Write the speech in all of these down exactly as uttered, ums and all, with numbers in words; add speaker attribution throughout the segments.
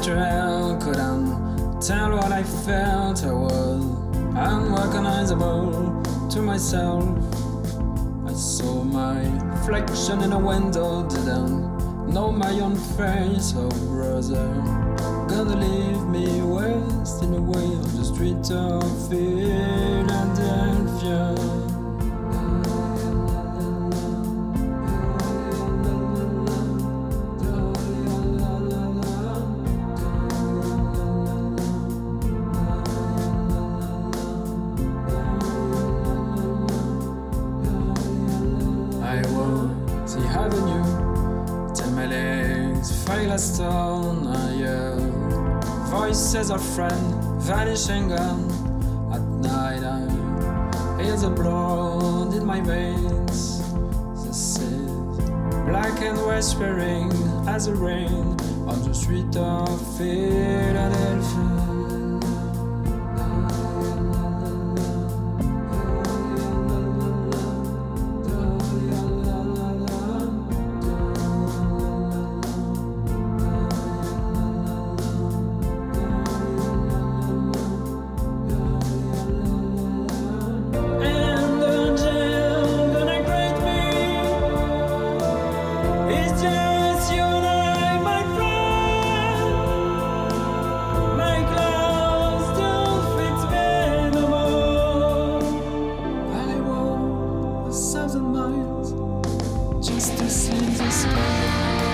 Speaker 1: trail couldn't tell what I felt. I was unrecognizable to myself. I saw my reflection in a window, didn't know my own face. Oh brother, gonna leave me wasting away on the street of Philadelphia. I walk the avenue till my legs fail as stone. I hear voices of friends vanishing gone. At night I hear the blood in my veins. This is black and whispering as the rain on the street of Philadelphia. Just to see the sky.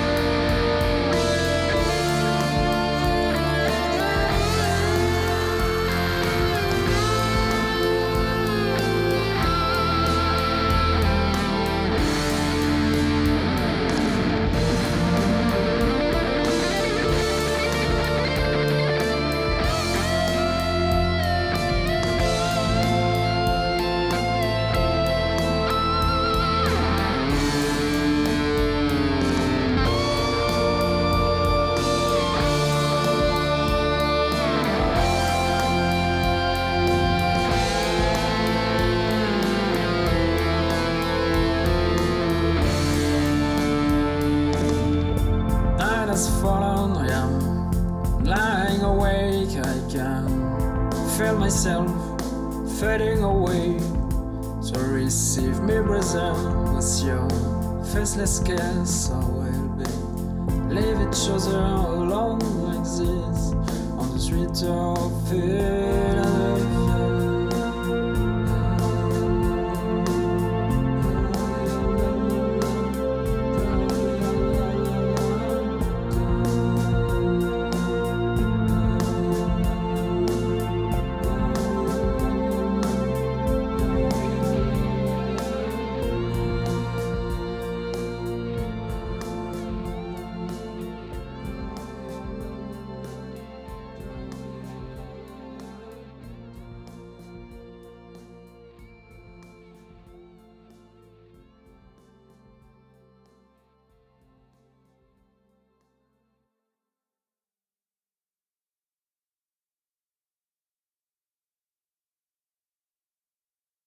Speaker 1: Has fallen, I am lying awake. I can feel myself fading away. So receive me, brother, with your faceless kiss. I will be leave each other alone like this on the street of Philadelphia.